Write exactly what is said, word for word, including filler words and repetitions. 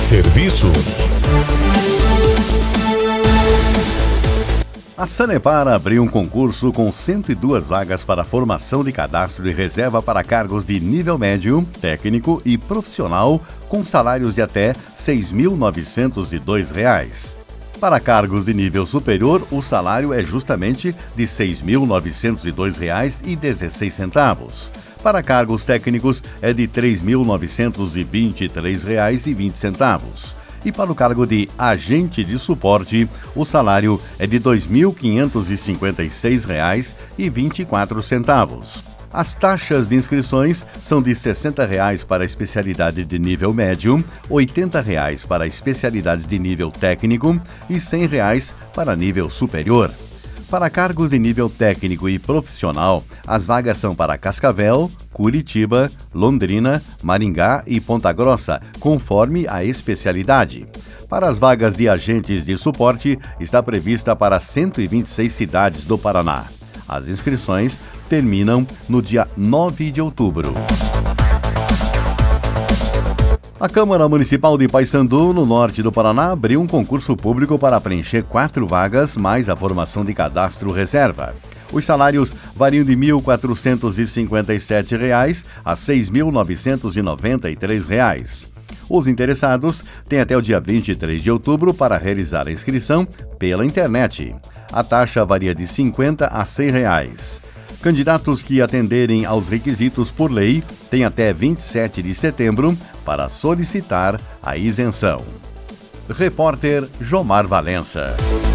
Serviços. A Sanepar abriu um concurso com cento e duas vagas para formação de cadastro e reserva para cargos de nível médio, técnico e profissional, com salários de até seis mil novecentos e dois reais. Para cargos de nível superior, o salário é justamente de seis mil novecentos e dois reais e dezesseis centavos. Para cargos técnicos, é de três mil novecentos e vinte e três reais e vinte centavos. E para o cargo de agente de suporte, o salário é de dois mil quinhentos e cinquenta e seis reais e vinte e quatro centavos. As taxas de inscrições são de sessenta reais para a especialidade de nível médio, oitenta reais para especialidades de nível técnico e cem reais para nível superior. Para cargos de nível técnico e profissional, as vagas são para Cascavel, Curitiba, Londrina, Maringá e Ponta Grossa, conforme a especialidade. Para as vagas de agentes de suporte, está prevista para cento e vinte e seis cidades do Paraná. As inscrições terminam no dia nove de outubro. A Câmara Municipal de Paissandu, no norte do Paraná, abriu um concurso público para preencher quatro vagas, mais a formação de cadastro reserva. Os salários variam de mil quatrocentos e cinquenta e sete reais a seis mil novecentos e noventa e três reais. Os interessados têm até o dia vinte e três de outubro para realizar a inscrição pela internet. A taxa varia de cinquenta a cem reais. Candidatos que atenderem aos requisitos por lei têm até vinte e sete de setembro para solicitar a isenção. Repórter Jomar Valença.